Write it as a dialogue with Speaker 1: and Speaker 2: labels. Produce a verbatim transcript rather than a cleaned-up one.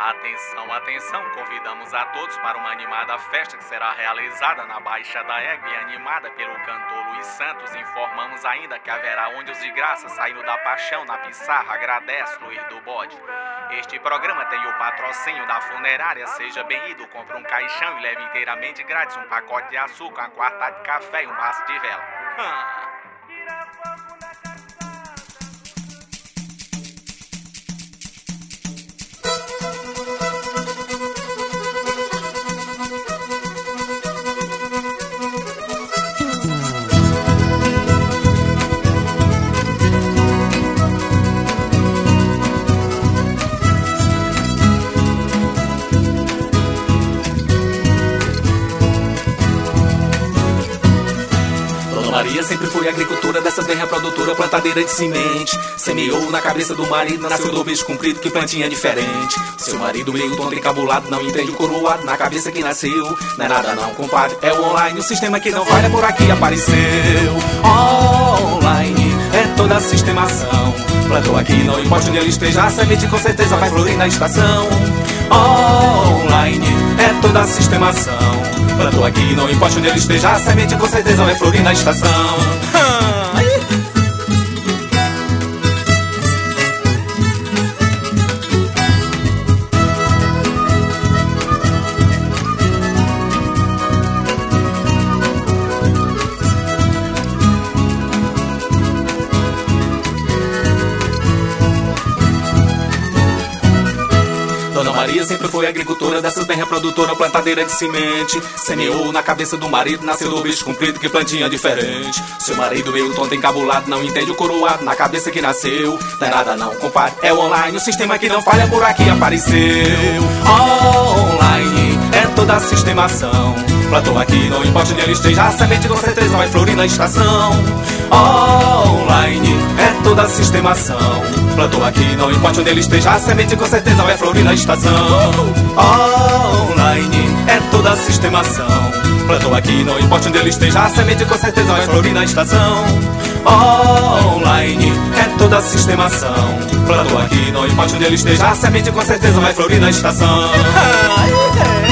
Speaker 1: Atenção, atenção, convidamos a todos para uma animada festa que será realizada na Baixa da Égua e animada pelo cantor Luiz Santos. Informamos ainda que haverá onde os de graça saindo da paixão na pissarra, agradece Luiz do Bode. Este programa tem o patrocínio da funerária Seja Bem-ido, compre um caixão e leve inteiramente grátis um pacote de açúcar, uma quarta de café e um maço de vela. Hum.
Speaker 2: Maria sempre foi agricultura, dessa terra produtora, plantadeira de semente. Semeou na cabeça do marido, nasceu do bicho comprido, que plantinha diferente. Seu marido meio tonto encabulado, não entende o coroado, na cabeça que nasceu. Não é nada não, compadre, é o online, o sistema que não falha, por aqui apareceu. Online é toda a sistemação. Plantou aqui, não importa onde ele esteja, a semente com certeza vai florir na estação. Online é toda a sistemação. Plantou aqui, não importa onde ele esteja, a semente com certeza vai florir na estação. Dona Maria sempre foi agricultora, dessa terra produtora, plantadeira de semente. Semeou na cabeça do marido, nasceu do bicho comprido, que plantinha diferente. Seu marido meio tonto encabulado, não entende o coroado, na cabeça que nasceu. Não é nada não, compadre, é o online, o sistema que não falha, por aqui apareceu. Online é toda a sistemação. Plantou aqui, não importa onde ele esteja, a semente com certeza vai florir na estação. Online é toda a sistemação. Plantou aqui, não importa onde ele esteja, a semente com certeza vai florir na estação. Online é toda a sistemação. Plantou aqui, não importa onde ele esteja, a semente com certeza vai florir na estação. Online é toda a sistemação. Plantou aqui, não importa onde ele esteja, a semente com certeza vai florir na estação.